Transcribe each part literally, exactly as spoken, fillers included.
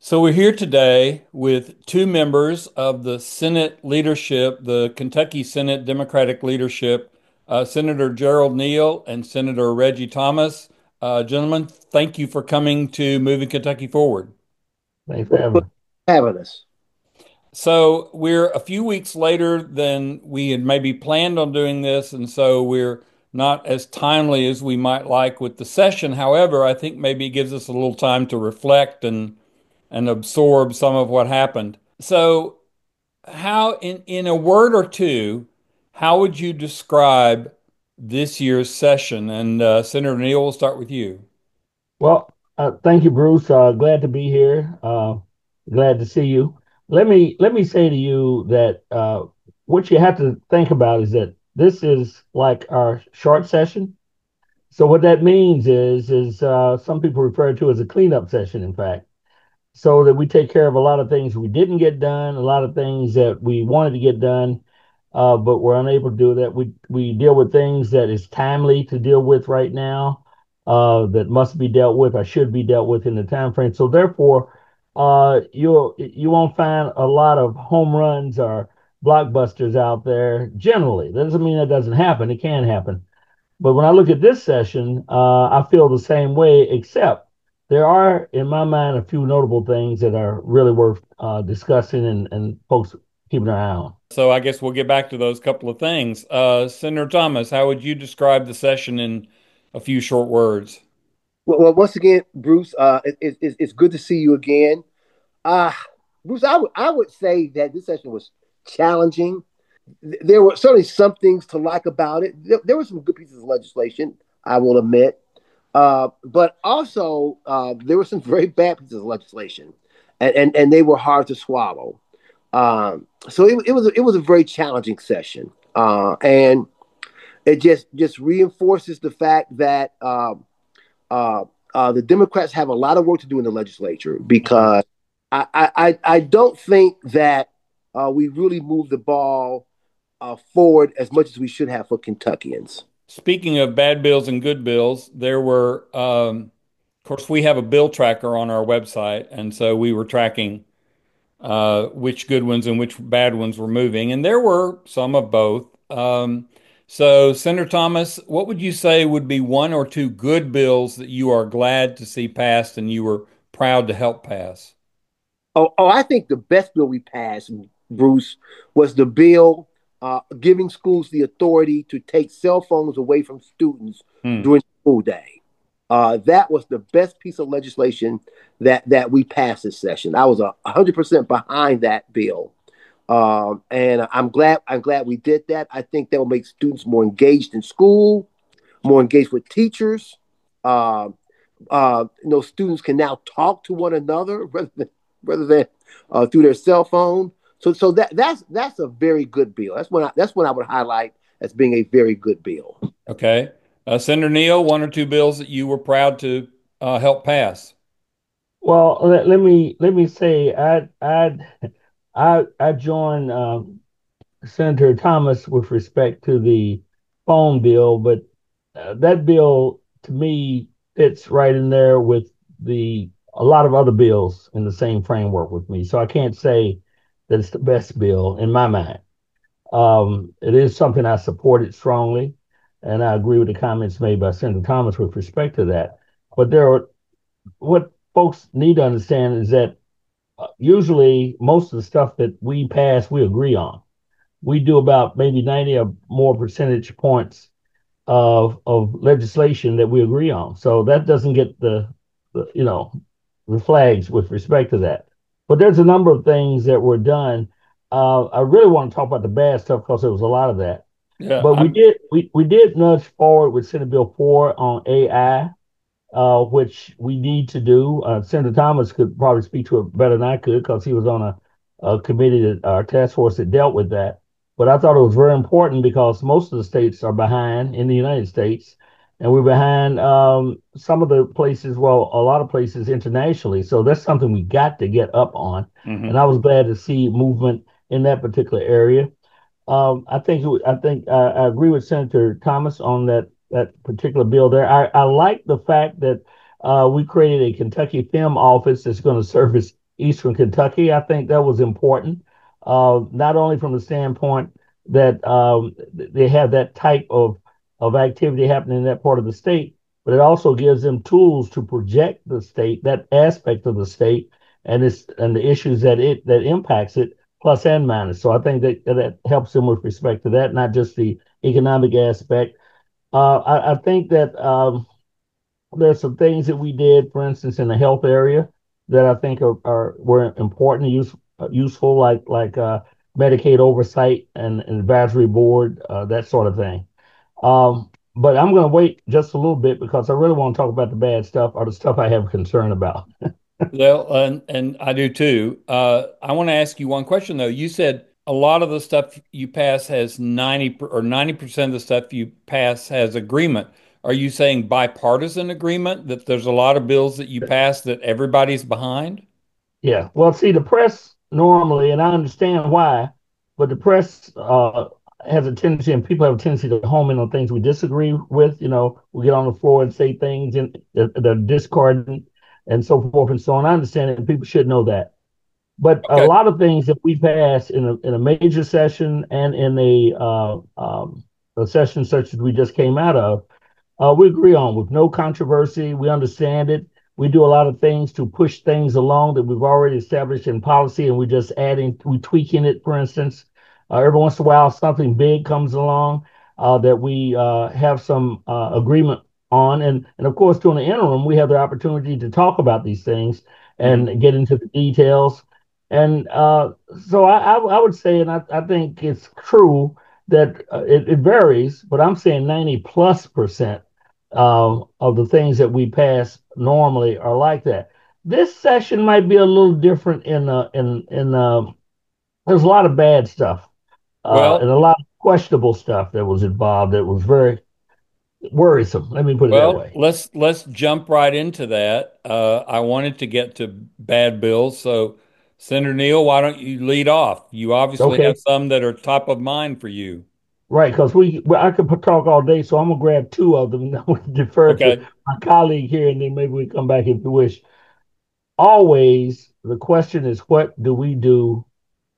So we're here today with two members of the Senate leadership, the Kentucky Senate Democratic leadership, uh, Senator Gerald Neal and Senator Reggie Thomas. Uh, gentlemen, thank you for coming to Moving Kentucky Forward. Thanks for having me. Having us. So we're a few weeks later than we had maybe planned on doing this, and so we're not as timely as we might like with the session. However, I think maybe it gives us a little time to reflect and and absorb some of what happened. So, how in in a word or two, how would you describe this year's session? And uh, Senator Neal, we'll start with you. Well, uh, thank you, Bruce. Uh, glad to be here. Uh, glad to see you. Let me let me say to you that uh, what you have to think about is that this is like our short session. So what that means is is uh, some people refer to as a cleanup session, in fact, so that we take care of a lot of things we didn't get done, a lot of things that we wanted to get done, uh, but we're unable to do that. We we deal with things that is timely to deal with right now, uh, that must be dealt with or should be dealt with in the time frame. So therefore, uh, you'll you won't find a lot of home runs or blockbusters out there. Generally, that doesn't mean that doesn't happen. It can happen. But when I look at this session, uh, I feel the same way, except there are, in my mind, a few notable things that are really worth uh, discussing and, and folks keeping their eye on. So, I guess we'll get back to those couple of things. Uh, Senator Thomas, how would you describe the session in a few short words? Well, well once again, Bruce, uh, it, it, it's good to see you again. Uh, Bruce, I would I would say that this session was challenging. There were certainly some things to like about it. There, there were some good pieces of legislation, I will admit. Uh, but also, uh, there were some very bad pieces of legislation, and, and, and they were hard to swallow. Um, so it, it was it was a very challenging session, uh, and it just just reinforces the fact that um, uh, uh, the Democrats have a lot of work to do in the legislature because I I, I don't think that uh, we really moved the ball uh, forward as much as we should have for Kentuckians. Speaking of bad bills and good bills, there were, um, of course, we have a bill tracker on our website, and so we were tracking uh, which good ones and which bad ones were moving. And there were some of both. Um, so, Senator Thomas, what would you say would be one or two good bills that you are glad to see passed and you were proud to help pass? Oh, oh, I think the best bill we passed, Bruce, was the bill uh, giving schools the authority to take cell phones away from students Hmm. during school day. Uh, that was the best piece of legislation that that we passed this session. I was a hundred percent behind that bill, um, and I'm glad I'm glad we did that. I think that will make students more engaged in school, more engaged with teachers. Uh, uh, you know, students can now talk to one another rather than rather than uh, through their cell phone. So, so that that's that's a very good bill. That's what I, that's what I would highlight as being a very good bill. Okay. Uh, Senator Neal, one or two bills that you were proud to uh, help pass? Well, let, let me let me say I I I I join um, Senator Thomas with respect to the phone bill, but uh, that bill to me fits right in there with the a lot of other bills in the same framework with me. So I can't say that it's the best bill in my mind. Um, it is something I supported strongly, and I agree with the comments made by Senator Thomas with respect to that. But there are what folks need to understand is that uh, usually most of the stuff that we pass, we agree on. We do about maybe ninety or more percentage points of of legislation that we agree on. So that doesn't get the, the you know the flags with respect to that. But there's a number of things that were done. Uh, I really want to talk about the bad stuff because there was a lot of that. Yeah, But we I'm did we, we did nudge forward with Senate Bill four on A I, uh, which we need to do. Uh, Senator Thomas could probably speak to it better than I could because he was on a, a committee that our task force that dealt with that. But I thought it was very important because most of the states are behind in the United States, and we're behind um, some of the places, well, a lot of places internationally. So that's something we got to get up on. And mhm. I was glad to see movement in that particular area. Um, I think I think uh, I agree with Senator Thomas on that that particular bill there. I, I like the fact that uh, we created a Kentucky Film Office that's going to service Eastern Kentucky. I think that was important, uh, not only from the standpoint that um, they have that type of of activity happening in that part of the state, but it also gives them tools to project the state, that aspect of the state, and its and the issues that it that impacts it, plus and minus. So I think that that helps them with respect to that, not just the economic aspect. Uh, I, I think that um, there's some things that we did, for instance, in the health area that I think are, are were important, use, uh, useful, like like uh, Medicaid oversight and, and advisory board, uh, that sort of thing. Um, but I'm going to wait just a little bit because I really want to talk about the bad stuff or the stuff I have concern about. Well, and and I do too. Uh, I want to ask you one question though. You said a lot of the stuff you pass has ninety per- or ninety percent of the stuff you pass has agreement. Are you saying bipartisan agreement that there's a lot of bills that you pass that everybody's behind? Yeah. Well, see, the press normally, and I understand why, but the press uh, has a tendency, and people have a tendency to home in on things we disagree with. You know, we get on the floor and say things and they're discordant and so forth and so on. I understand it, and people should know that. But a Okay. lot of things that we pass in a in a major session and in a uh, um, a session such as we just came out of, uh, we agree on with no controversy. We understand it. We do a lot of things to push things along that we've already established in policy, and we're just adding, we tweaking it. For instance, uh, every once in a while, something big comes along uh, that we uh, have some uh, agreement on, and and of course, during the interim, we have the opportunity to talk about these things Mhm. and get into the details. And uh, so I, I, I would say, and I, I think it's true that uh, it, it varies, but I'm saying ninety plus percent uh, of the things that we pass normally are like that. This session might be a little different in uh, in in uh, there's a lot of bad stuff uh, and Well, a lot of questionable stuff that was involved that was very worrisome. Let me put it that well, way. let's let's jump right into that. Uh, I wanted to get to bad bills, so Senator Neal, why don't you lead off? You obviously have Okay, some that are top of mind for you. right? Because we, well, I could talk all day, so I'm gonna grab two of them and I'm gonna defer to Okay. my colleague here, and then maybe we come back if you wish. Always, the question is, what do we do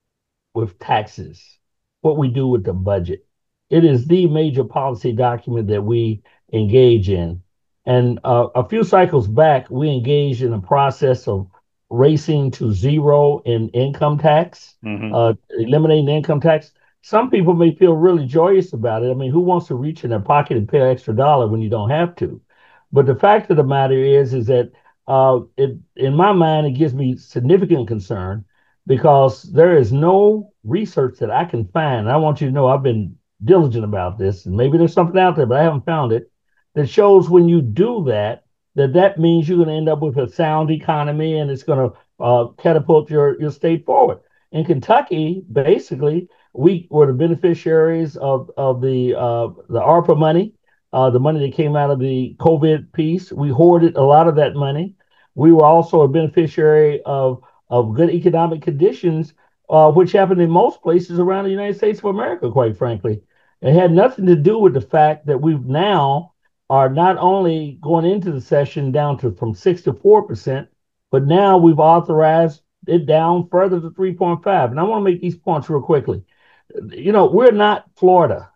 with taxes, what we do with the budget? It is the major policy document that we engage in. And uh, a few cycles back, we engaged in a process of racing to zero in income tax, Hmm. uh, eliminating income tax. Some people may feel really joyous about it. I mean, who wants to reach in their pocket and pay an extra dollar when you don't have to? But the fact of the matter is, is that uh, it, in my mind, it gives me significant concern because there is no research that I can find. And I want you to know I've been diligent about this, and maybe there's something out there, but I haven't found it that shows when you do that, that that means you're going to end up with a sound economy and it's going to uh, catapult your your state forward. In Kentucky, basically, we were the beneficiaries of of the uh, the ARPA money, uh, the money that came out of the COVID piece. We hoarded a lot of that money. We were also a beneficiary of of good economic conditions, uh, which happened in most places around the United States of America, quite frankly. It had nothing to do with the fact that we've now are not only going into the session down to from six to four percent, but now we've authorized it down further to three point five. And I want to make these points real quickly. You know, we're not Florida.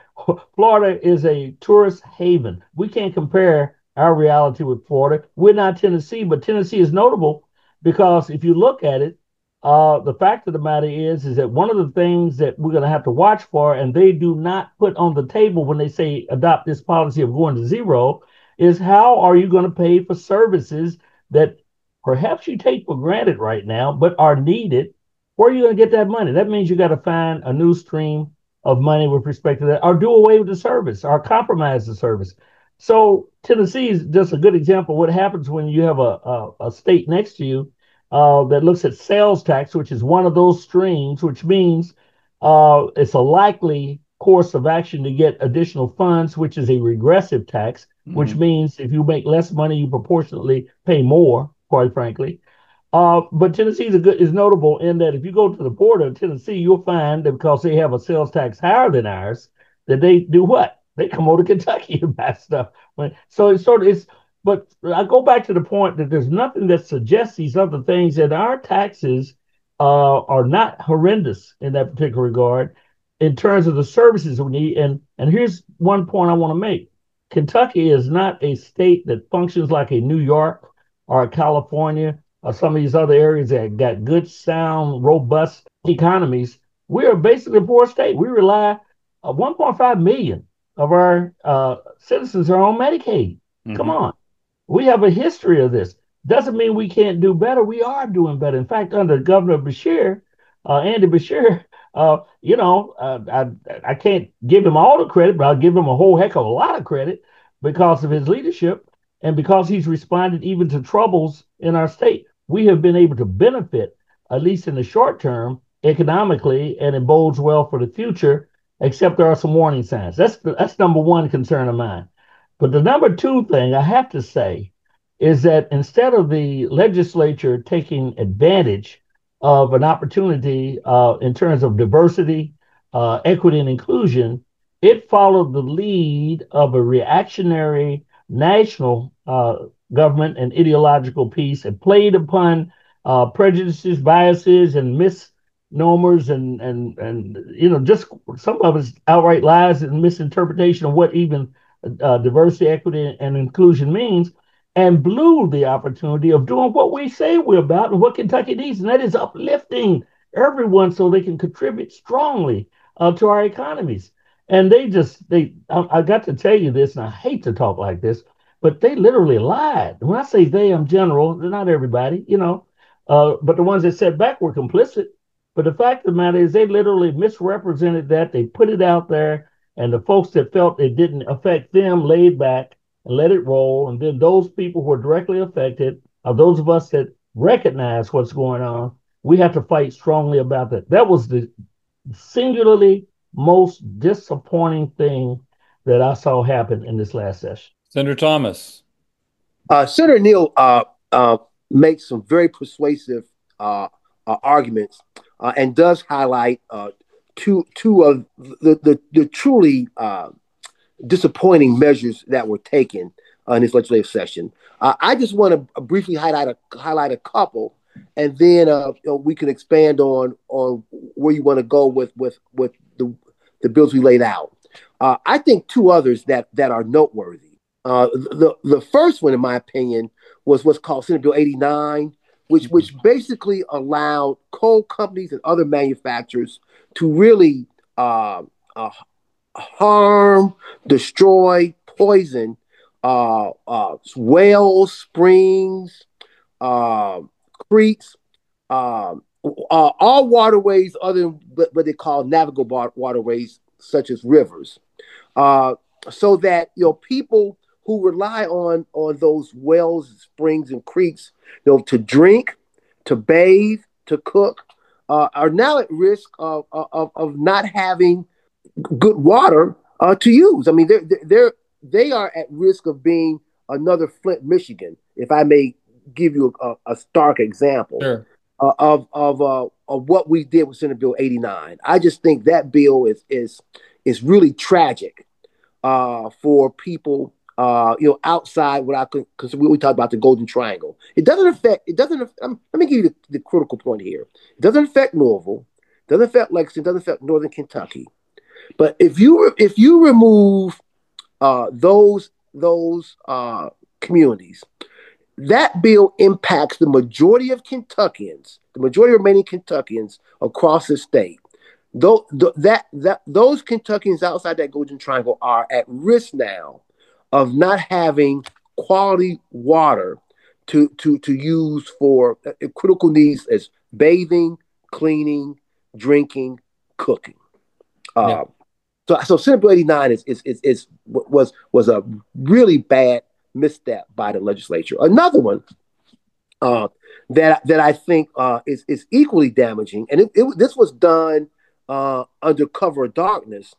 Florida is a tourist haven. We can't compare our reality with Florida. We're not Tennessee, but Tennessee is notable because if you look at it, uh, the fact of the matter is, is that one of the things that we're going to have to watch for, and they do not put on the table when they say adopt this policy of going to zero, is how are you going to pay for services that perhaps you take for granted right now, but are needed? Where are you going to get that money? That means you got to find a new stream of money with respect to that, or do away with the service, or compromise the service. So Tennessee is just a good example of what happens when you have a, a, a state next to you uh, that looks at sales tax, which is one of those streams, which means uh, it's a likely course of action to get additional funds, which is a regressive tax, which Hmm. means if you make less money, you proportionately pay more, quite frankly. Uh, but Tennessee is, a good, is notable in that if you go to the border of Tennessee, you'll find that because they have a sales tax higher than ours, that they do what? They come over to Kentucky and buy stuff. So it's sort of it's but I go back to the point that there's nothing that suggests these other things, that our taxes uh, are not horrendous in that particular regard in terms of the services we need. And and here's one point I want to make: Kentucky is not a state that functions like a New York or a California or some of these other areas that got good, sound, robust economies. We are basically a poor state. We rely uh, one point five million of our uh, citizens are on Medicaid. Come Mm-hmm. on. We have a history of this. Doesn't mean we can't do better. We are doing better. In fact, under Governor Beshear, uh, Andy Beshear, uh, you know, uh, I I can't give him all the credit, but I'll give him a whole heck of a lot of credit because of his leadership and because he's responded even to troubles in our state. We have been able to benefit, at least in the short term, economically, and it bodes well for the future. Except there are some warning signs. That's that's number one concern of mine. But the number two thing I have to say is that instead of the legislature taking advantage of an opportunity uh, in terms of diversity, uh, equity, and inclusion, it followed the lead of a reactionary national uh, government and ideological piece. It played upon uh, prejudices, biases, and misnomers, and and and you know just some of it's outright lies and misinterpretation of what even uh, diversity, equity, and inclusion means, and blew the opportunity of doing what we say we're about and what Kentucky needs, and that is uplifting everyone so they can contribute strongly uh, to our economies. And they just, they, I, I got to tell you this, and I hate to talk like this, but they literally lied. When I say they, I'm general, they're not everybody, you know, uh, but the ones that sat back were complicit. But the fact of the matter is, they literally misrepresented that. They put it out there, and the folks that felt it didn't affect them laid back and let it roll. And then those people who are directly affected are those of us that recognize what's going on. We have to fight strongly about that. That was the singularly most disappointing thing that I saw happen in this last session. Senator Thomas. Uh, Senator Neal uh, uh, makes some very persuasive uh, uh, arguments uh, and does highlight uh, two two of the the, the truly uh, disappointing measures that were taken uh, in this legislative session. Uh, I just want to briefly highlight a highlight a couple, and then uh, you know, we can expand on on where you want to go with with with the the bills we laid out. Uh, I think two others that that are noteworthy. Uh, the the first one, in my opinion, was what's called Senate Bill eighty-nine, which which basically allowed coal companies and other manufacturers to really uh, uh, harm, destroy, poison uh, uh, wells, springs, uh, creeks, uh, uh, all waterways other than what, what they call navigable waterways, such as rivers, uh, so that you know people who rely on on those wells, springs, and creeks, you know, to drink, to bathe, to cook, uh, are now at risk of, of of not having good water uh, to use. I mean, they're they're they are at risk of being another Flint, Michigan, if I may give you a, a stark example Sure. uh, of of uh, of what we did with Senate Bill eighty-nine. I just think that bill is is is really tragic uh, for people. Uh, you know, outside what I could, because we, we talked about the Golden Triangle. It doesn't affect. It doesn't. Um, let me give you the, the critical point here. It doesn't affect Louisville. It doesn't affect Lexington. It doesn't affect Northern Kentucky. But if you if you remove uh, those those uh, communities, that bill impacts the majority of Kentuckians, the majority of remaining Kentuckians across the state. Though that that those Kentuckians outside that Golden Triangle are at risk now of not having quality water to to to use for uh, critical needs as bathing, cleaning, drinking, cooking. Uh, Yeah. So, so Senate Bill eighty-nine is, is, is, is was was a really bad misstep by the legislature. Another one uh, that that I think uh, is is equally damaging, and it, it, this was done uh, under cover of darkness,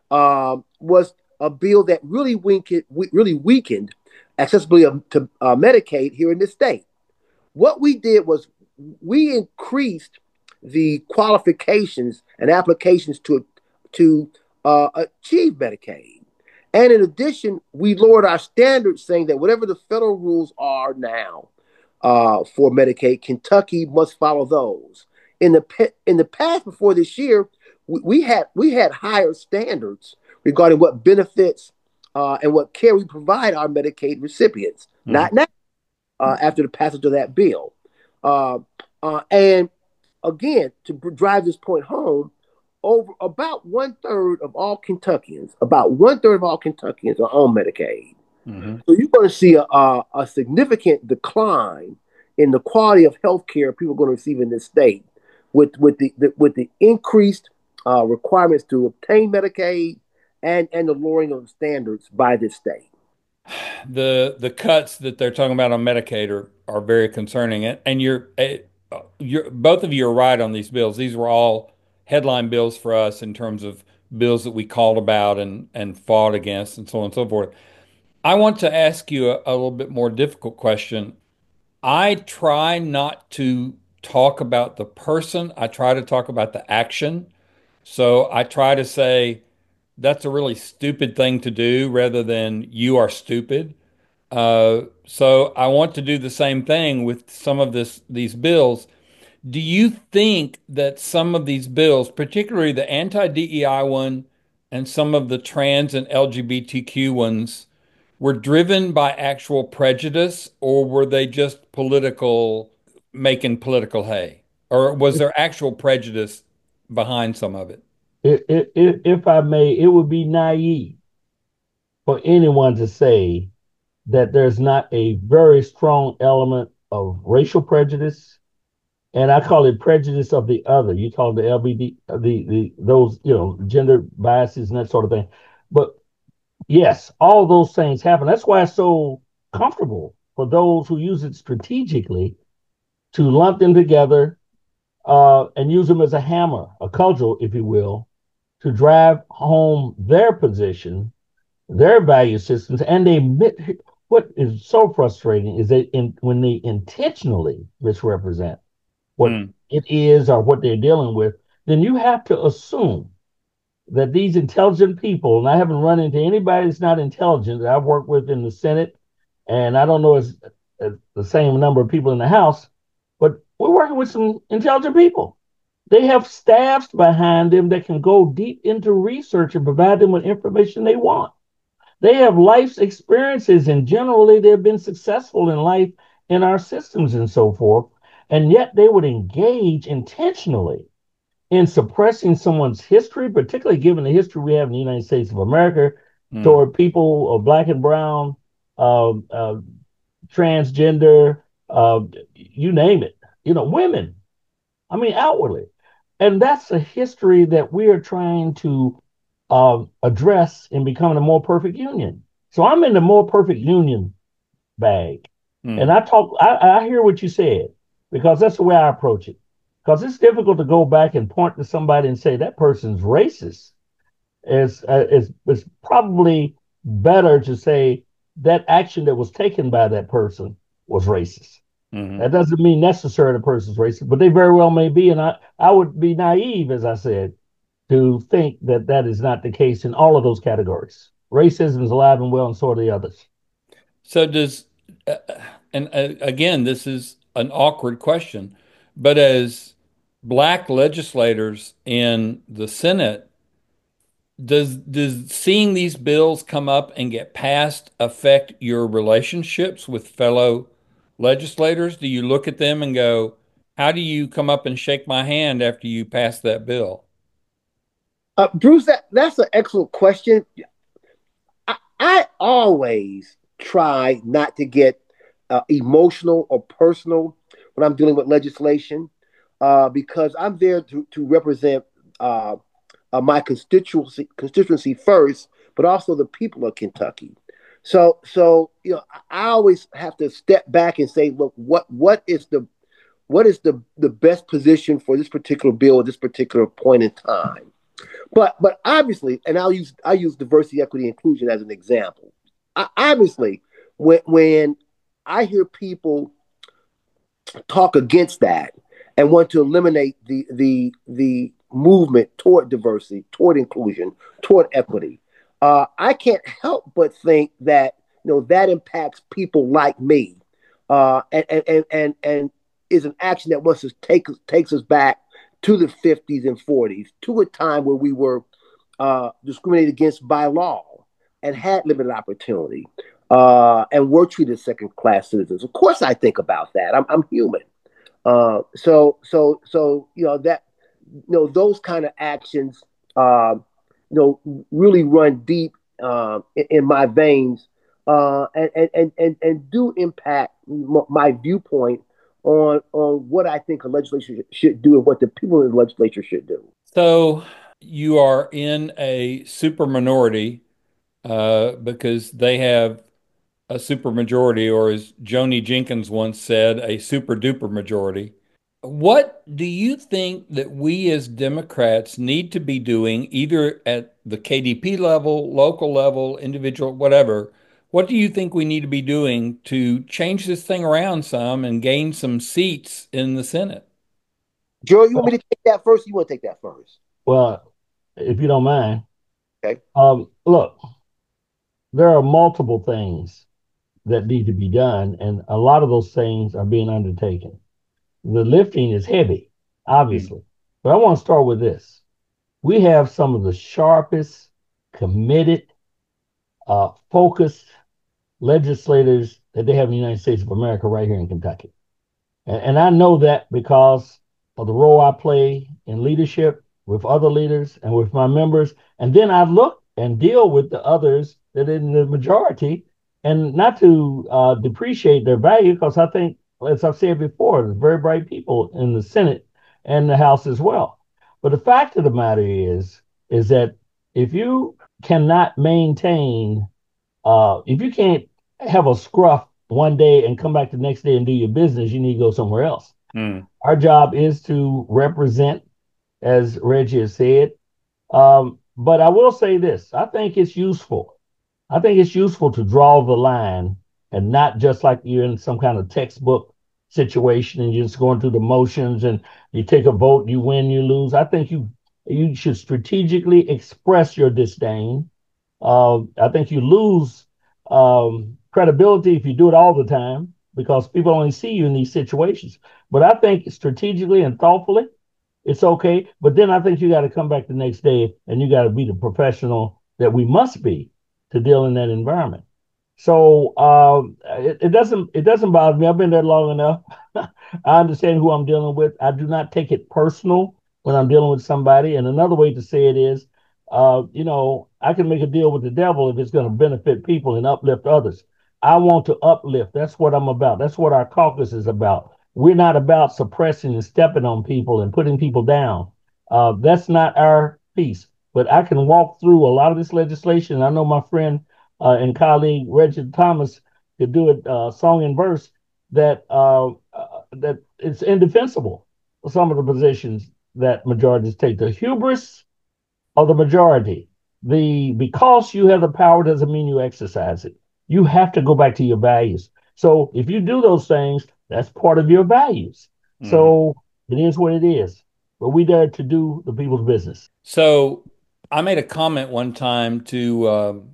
um, was a bill that really weakened really weakened accessibility to uh, Medicaid here in this state. What we did was we increased the qualifications and applications to to uh, achieve Medicaid. And in addition, we lowered our standards, saying that whatever the federal rules are now uh, for Medicaid, Kentucky must follow those. In the in the past, before this year, we, we had we had higher standards regarding what benefits uh, and what care we provide our Medicaid recipients. Mm-hmm. Not now, uh, after the passage of that bill. Uh, uh, and again, to drive this point home, over about one third of all Kentuckians, about one third of all Kentuckians are on Medicaid. Mm-hmm. So you're going to see a, a, a significant decline in the quality of health care people are going to receive in this state, with with the, the with the increased uh, requirements to obtain Medicaid and and the lowering of standards by this state. The the cuts that they're talking about on Medicaid are, are very concerning, and, and you're you're both of you are right on these bills. These were all headline bills for us in terms of bills that we called about and, and fought against and so on and so forth. I want to ask you a, a little bit more difficult question. I try not to talk about the person. I try to talk about the action. So I try to say, that's a really stupid thing to do rather than you are stupid. Uh, so I want to do the same thing with some of this these bills. Do you think that some of these bills, particularly the anti-D E I one and some of the trans and L G B T Q ones, were driven by actual prejudice, or were they just political, making political hay? Or was there actual prejudice behind some of it? If, if, if I may, it would be naive for anyone to say that there's not a very strong element of racial prejudice, and I call it prejudice of the other. You call it the L B D, the the those you know gender biases and that sort of thing. But yes, all those things happen. That's why it's so comfortable for those who use it strategically to lump them together uh, and use them as a hammer, a cudgel, if you will, to drive home their position, their value systems, and they what is so frustrating is that in, when they intentionally misrepresent what mm. it is or what they're dealing with, then you have to assume that these intelligent people, and I haven't run into anybody that's not intelligent that I've worked with in the Senate, and I don't know as, as the same number of people in the House, but we're working with some intelligent people. They have staffs behind them that can go deep into research and provide them with information they want. They have life's experiences, and generally they've been successful in life in our systems and so forth. And yet they would engage intentionally in suppressing someone's history, particularly given the history we have in the United States of America mm. toward people of black and brown, uh, uh, transgender, uh, you name it, you know, women. I mean, outwardly. And that's a history that we are trying to uh, address in becoming a more perfect union. So I'm in the more perfect union bag. Mm. And I talk, I, I hear what you said, because that's the way I approach it. Because it's difficult to go back and point to somebody and say that person's racist. It's, uh, it's, it's probably better to say that action that was taken by that person was racist. Mm-hmm. That doesn't mean necessarily the person's racist, but they very well may be. And I, I would be naive, as I said, to think that that is not the case in all of those categories. Racism is alive and well, and so are the others. So does, uh, and uh, again, this is an awkward question, but as black legislators in the Senate, does does seeing these bills come up and get passed affect your relationships with fellow legislators? Do you look at them and go, how do you come up and shake my hand after you pass that bill? Uh, Bruce, that, that's an excellent question. I, I always try not to get uh, emotional or personal when I'm dealing with legislation, uh, because I'm there to, to represent uh, uh, my constituency constituency first, but also the people of Kentucky. So, so you know, I always have to step back and say, look, what what is the what is the, the best position for this particular bill at this particular point in time? But but obviously, and I'll use I use diversity, equity, inclusion as an example. I, obviously, when when I hear people talk against that and want to eliminate the the the movement toward diversity, toward inclusion, toward equity, uh, I can't help but think that you know that impacts people like me, uh, and, and and and and is an action that wants to take takes us back to the fifties and forties, to a time where we were uh, discriminated against by law and had limited opportunity, uh, and were treated as second class citizens. Of course, I think about that. I'm, I'm human. Uh, so so so you know that you know those kind of actions, uh, you know, really run deep uh, in, in my veins, uh, and, and and and do impact m- my viewpoint on on what I think a legislature should do and what the people in the legislature should do. So you are in a super minority uh, because they have a super majority, or as Joni Jenkins once said, a super duper majority. What do you think that we as Democrats need to be doing, either at the K D P level, local level, individual, whatever? What do you think we need to be doing to change this thing around some and gain some seats in the Senate? Joe, you want me to take that first? Or you want to take that first? Well, if you don't mind, Okay. um, look, there are multiple things that need to be done, and a lot of those things are being undertaken. The lifting is heavy, Mm. obviously, but I want to start with this. We have some of the sharpest, committed, uh, focused legislators that they have in the United States of America right here in Kentucky. And, and I know that because of the role I play in leadership with other leaders and with my members. And then I look and deal with the others that are in the majority, and not to uh, depreciate their value, because I think, as I've said before, there's very bright people in the Senate and the House as well. But the fact of the matter is, is that if you cannot maintain, uh, if you can't have a scruff one day and come back the next day and do your business, you need to go somewhere else. Mm. Our job is to represent, as Reggie has said. Um, but I will say this: I think it's useful. I think it's useful to draw the line and not just like you're in some kind of textbook situation and you're just going through the motions and you take a vote, you win, you lose. I think you you should strategically express your disdain. uh, I think you lose um, credibility if you do it all the time because people only see you in these situations. But I think strategically and thoughtfully, it's okay. But then I think you got to come back the next day and you got to be the professional that we must be to deal in that environment. So um, it, it doesn't it doesn't bother me. I've been there long enough. I understand who I'm dealing with. I do not take it personal when I'm dealing with somebody. And another way to say it is, uh, you know, I can make a deal with the devil if it's going to benefit people and uplift others. I want to uplift. That's what I'm about. That's what our caucus is about. We're not about suppressing and stepping on people and putting people down. Uh, that's not our piece. But I can walk through a lot of this legislation. I know my friend uh, and colleague Reggie Thomas could do it uh, song and verse that uh, uh, that it's indefensible. Some of the positions that majorities take, the hubris of the majority, the because you have the power doesn't mean you exercise it. You have to go back to your values. So if you do those things, that's part of your values. Mhm. So it is what it is. But we dare to do the people's business. So I made a comment one time to um,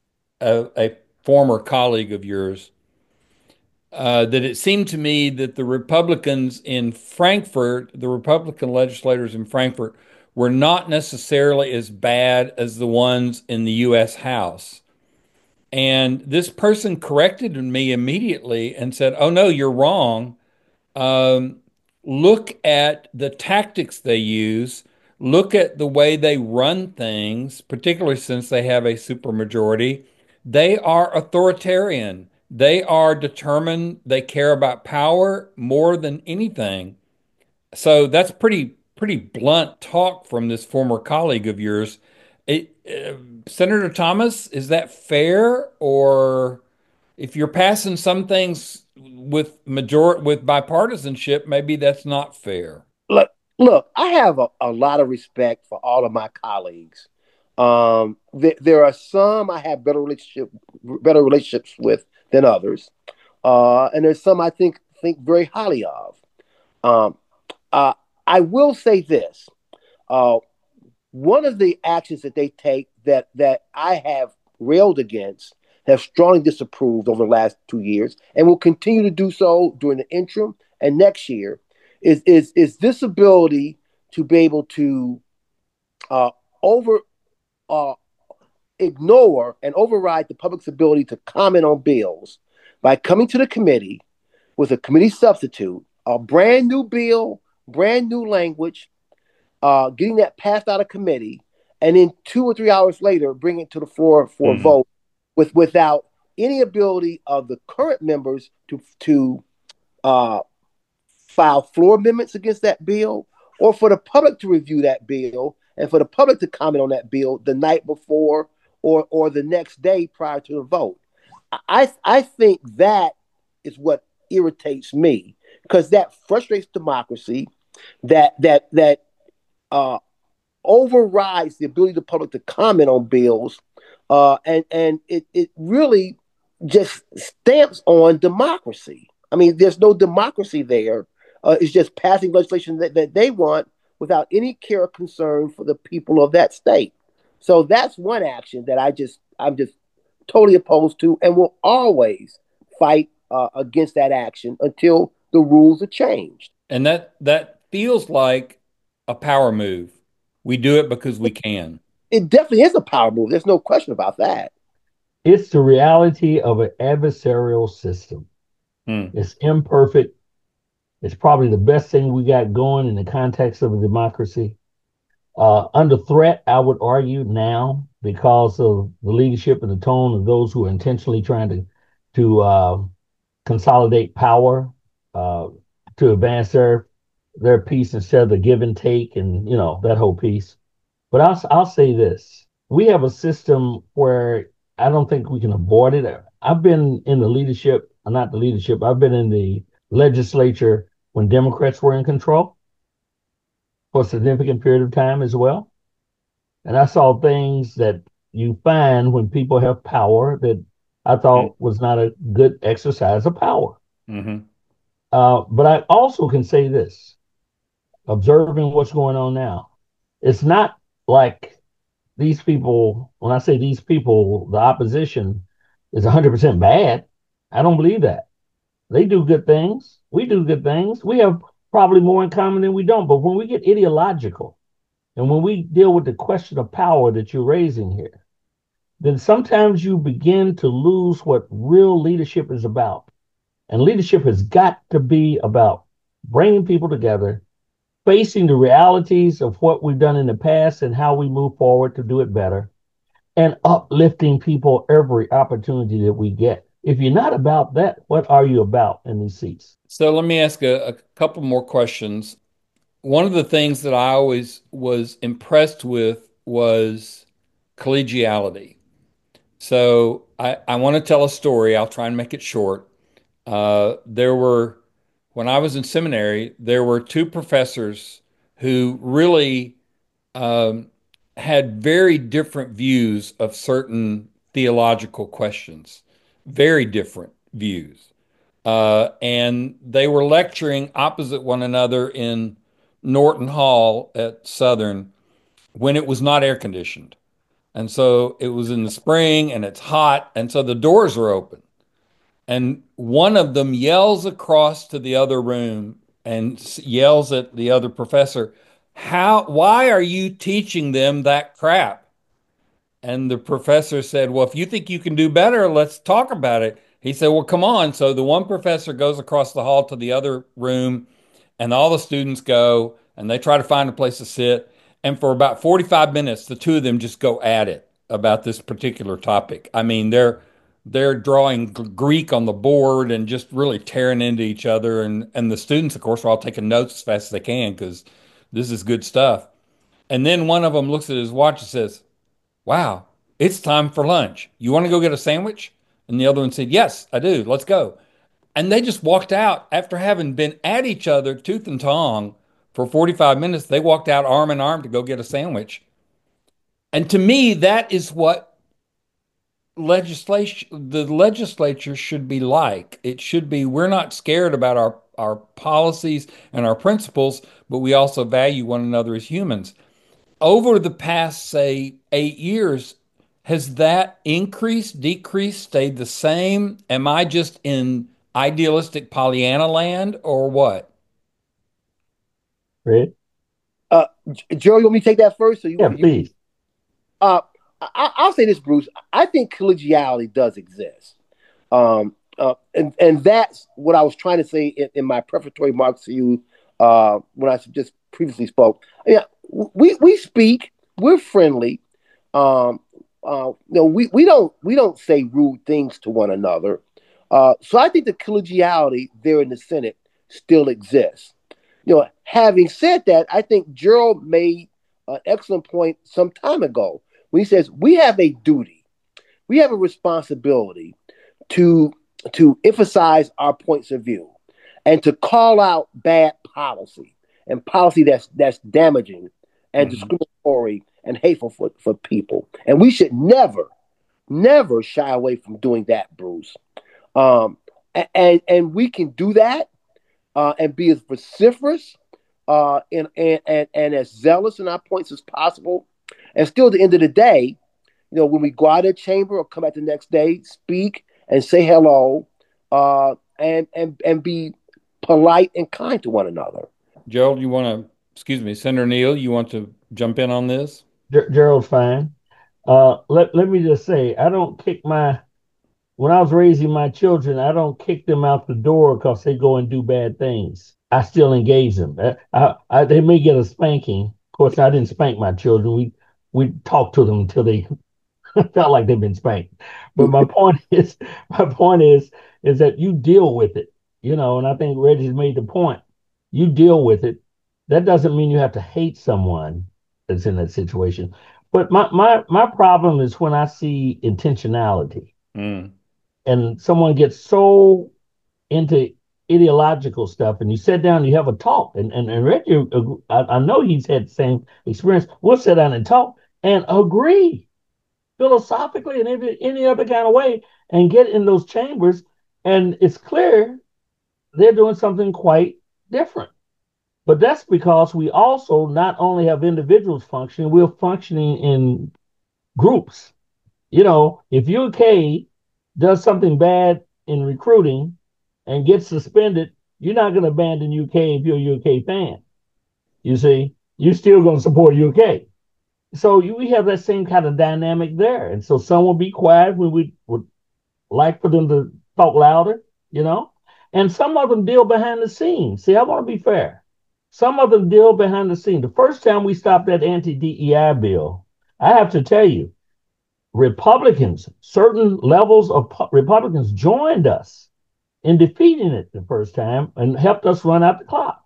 a, a former colleague of yours uh, that it seemed to me that the Republicans in Frankfurt, the Republican legislators in Frankfurt, were not necessarily as bad as the ones in the U S House. And this person corrected me immediately and said, "Oh, no, you're wrong. Um, look at the tactics they use. Look at the way they run things, particularly since they have a supermajority. They are authoritarian. They are determined. They care about power more than anything." So that's pretty pretty blunt talk from this former colleague of yours. It, uh, Senator Thomas, is that fair? Or if you're passing some things with major with bipartisanship, maybe that's not fair. Look, look, I have a, a lot of respect for all of my colleagues. Um, th- there are some I have better relationship, better relationships with than others, uh, and there's some I think think very highly of. Um, uh, I will say this: uh, one of the actions that they take that that I have railed against, have strongly disapproved over the last two years, and will continue to do so during the interim and next year, is is is this ability to be able to uh, over uh, ignore and override the public's ability to comment on bills by coming to the committee with a committee substitute, a brand new bill, brand new language, uh, getting that passed out of committee, and then two or three hours later, bring it to the floor for a Mm-hmm. vote with without any ability of the current members to to uh, file floor amendments against that bill, or for the public to review that bill and for the public to comment on that bill the night before or or the next day prior to the vote. I I think that is what irritates me, because that frustrates democracy, that that that uh, overrides the ability of the public to comment on bills, uh, and and it it really just stamps on democracy. I mean, there's no democracy there. Uh, it's just passing legislation that, that they want without any care or concern for the people of that state. So that's one action that I just I'm just totally opposed to, and will always fight uh, against that action until the rules are changed. And that that feels like a power move. We do it because we can. It definitely is a power move. There's no question about that. It's the reality of an adversarial system. Hmm. It's imperfect. It's probably the best thing we got going in the context of a democracy. Uh, under threat, I would argue now, because of the leadership and the tone of those who are intentionally trying to to uh, consolidate power, uh, to advance their their piece instead of the give and take, and you know that whole piece. But I'll I'll say this: we have a system where I don't think we can avoid it. I've been in the leadership, not the leadership. I've been in the legislature when Democrats were in control for a significant period of time as well. And I saw things that you find when people have power that I thought was not a good exercise of power. Mm-hmm. Uh, but I also can say this, observing what's going on now, it's not like these people, when I say these people, the opposition is one hundred percent bad. I don't believe that. They do good things. We do good things. We have probably more in common than we don't. But when we get ideological and when we deal with the question of power that you're raising here, then sometimes you begin to lose what real leadership is about. And leadership has got to be about bringing people together, facing the realities of what we've done in the past and how we move forward to do it better, and uplifting people every opportunity that we get. If you're not about that, what are you about in these seats? So let me ask a, a couple more questions. One of the things that I always was impressed with was collegiality. So I, I want to tell a story. I'll try and make it short. Uh, there were, when I was in seminary, there were two professors who really um, had very different views of certain theological questions, very different views. Uh, and they were lecturing opposite one another in Norton Hall at Southern when it was not air conditioned. And so it was in the spring and it's hot. And so the doors are open. And one of them yells across to the other room and yells at the other professor, "How, why are you teaching them that crap?" And the professor said, "Well, if you think you can do better, let's talk about it." He said, "Well, come on." So the one professor goes across the hall to the other room, and all the students go and they try to find a place to sit. And for about forty-five minutes, the two of them just go at it about this particular topic. I mean, they're they're drawing Greek on the board and just really tearing into each other. And and the students, of course, are all taking notes as fast as they can because this is good stuff. And then one of them looks at his watch and says, "Wow, it's time for lunch. You want to go get a sandwich?" And the other one said, "Yes, I do. Let's go." And they just walked out after having been at each other tooth and tongue for forty-five minutes. They walked out arm in arm to go get a sandwich. And to me, that is what legislation, the legislature should be like. It should be, we're not scared about our, our policies and our principles, but we also value one another as humans. over the past, say, eight years, has that increased, decreased, stayed the same? Am I just in idealistic Pollyanna land or what? Right? Uh, Joe, you want me to take that first? So you, Yeah, you please. uh, I, I'll say this, Bruce. I think collegiality does exist. Um, uh, and, and that's what I was trying to say in, in my prefatory remarks to you uh, when I just previously spoke. Yeah, we, we speak, we're friendly. Um, uh, no, we, we don't we don't say rude things to one another. Uh, so I think the collegiality there in the Senate still exists. You know, having said that, I think Gerald made an excellent point some time ago when he says we have a duty, we have a responsibility to to emphasize our points of view and to call out bad policy and policy that's that's damaging and Mhm. discriminatory and hateful for, for people. And we should never, never shy away from doing that, Bruce. Um, and and we can do that uh, and be as vociferous uh, and, and, and, and as zealous in our points as possible. And still, at the end of the day, you know, when we go out of the chamber or come back the next day, speak and say hello, uh, and and and be polite and kind to one another. Gerald, you want to, excuse me, Senator Neal, you want to jump in on this? Ger- Gerald's fine. Uh, let let me just say, I don't kick my when I was raising my children, I don't kick them out the door because they go and do bad things. I still engage them. I, I, I, they may get a spanking. Of course, I didn't spank my children. We we talked to them until they felt like they've been spanked. But my point is, my point is, is that you deal with it, you know. And I think Reggie's made the point. You deal with it. That doesn't mean you have to hate someone that's in that situation. But my my my problem is when I see intentionality Mm. and someone gets so into ideological stuff and you sit down and you have a talk and and, and Reggie, I, I know he's had the same experience. We'll sit down and talk and agree philosophically and any, any other kind of way and get in those chambers and it's clear they're doing something quite different. But that's because we also not only have individuals functioning, we're functioning in groups. You know, if U K does something bad in recruiting and gets suspended, you're not going to abandon U K if you're a U K fan. You see, you're still going to support U K. So you, we have that same kind of dynamic there. And so some will be quiet when we would like for them to talk louder, you know, and some of them deal behind the scenes. See, I want to be fair. Some of them deal behind the scenes. The first time we stopped that anti D E I bill, I have to tell you, Republicans, certain levels of Republicans joined us in defeating it the first time and helped us run out the clock.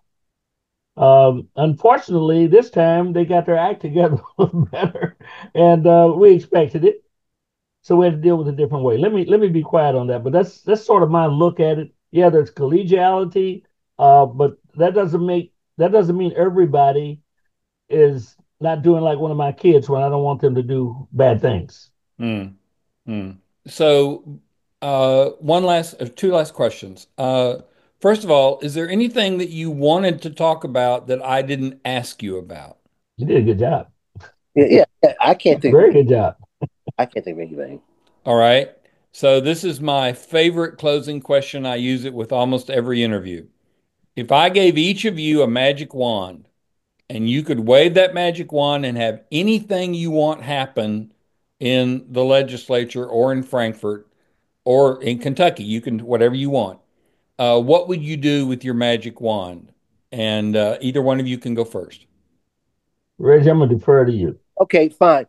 Um, unfortunately, this time they got their act together a little better, and uh, we expected it, so we had to deal with it a different way. Let me let me be quiet on that, but that's that's sort of my look at it. Yeah, there's collegiality, uh, but that doesn't make that doesn't mean everybody is not doing like one of my kids when I don't want them to do bad things. Mm. Mm. So, uh, one last, uh, two last questions. Uh, first of all, is there anything that you wanted to talk about that I didn't ask you about? You did a good job. Yeah, yeah, yeah. I can't think. Very good job. I can't think of anything. All right. So, this is my favorite closing question. I use it with almost every interview. If I gave each of you a magic wand and you could wave that magic wand and have anything you want happen in the legislature or in Frankfurt or in Kentucky, you can, whatever you want. Uh, what would you do with your magic wand? And uh, either one of you can go first. Reggie, I'm gonna defer to you. Okay, fine.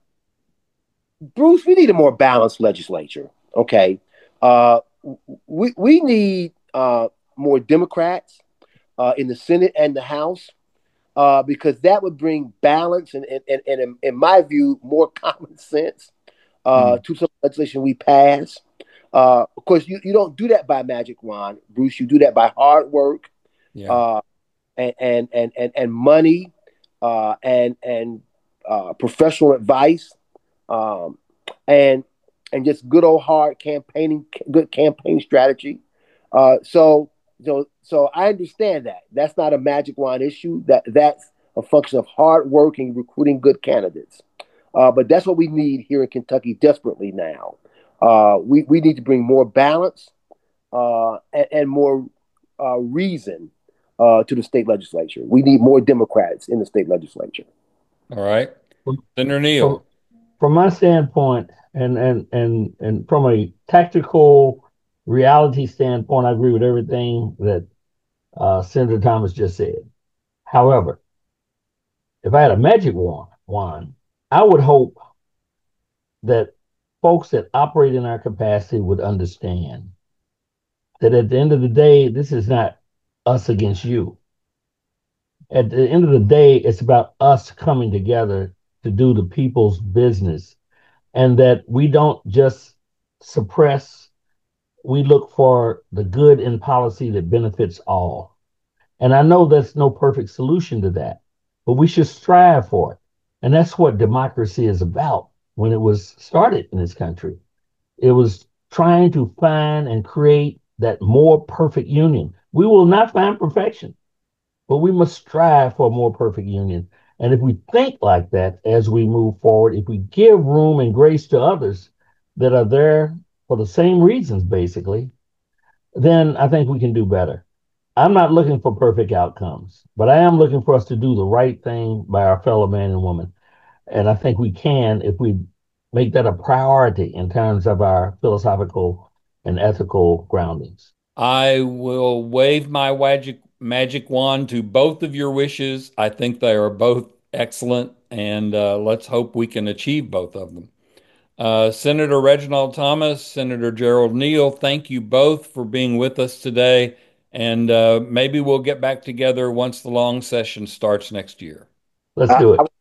Bruce, we need a more balanced legislature. Okay, uh, we we need uh, more Democrats uh, in the Senate and the House uh, because that would bring balance and, and, and, and in, in my view, more common sense uh, Mm, to some legislation we pass. Uh, of course, you, you don't do that by magic wand, Bruce. You do that by hard work yeah. uh, and, and, and, and, and money uh, and and uh, professional advice um, and and just good old hard campaigning, good campaign strategy. Uh, so so so I understand that that's not a magic wand issue. That that's a function of hard working, recruiting good candidates. Uh, but that's what we need here in Kentucky desperately now. Uh, we, we need to bring more balance uh, and, and more uh, reason uh, to the state legislature. We need more Democrats in the state legislature. All right. From, Senator from, Neal. from my standpoint, and, and, and, and from a tactical reality standpoint, I agree with everything that uh, Senator Thomas just said. However, if I had a magic wand, wand, I would hope that folks that operate in our capacity would understand that at the end of the day, this is not us against you. At the end of the day, it's about us coming together to do the people's business, and that we don't just suppress, we look for the good in policy that benefits all. And I know that's no perfect solution to that, but we should strive for it. And that's what democracy is about when it was started in this country. It was trying to find and create that more perfect union. We will not find perfection, but we must strive for a more perfect union. And if we think like that as we move forward, if we give room and grace to others that are there for the same reasons, basically, then I think we can do better. I'm not looking for perfect outcomes, but I am looking for us to do the right thing by our fellow man and woman. And I think we can if we make that a priority in terms of our philosophical and ethical groundings. I will wave my magic magic wand to both of your wishes. I think they are both excellent, and uh, let's hope we can achieve both of them. Uh, Senator Reginald Thomas, Senator Gerald Neal, thank you both for being with us today, and uh, maybe we'll get back together once the long session starts next year. Let's I, do it.